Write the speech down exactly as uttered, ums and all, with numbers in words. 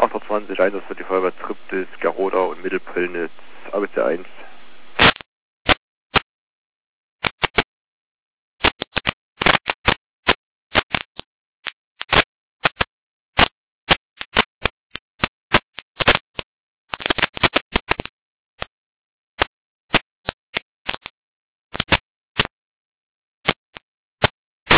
achthundertzwanzig, Einsatz für die Feuerwehr Triptis, Garoda und Mittelpöllnitz, A B C eins.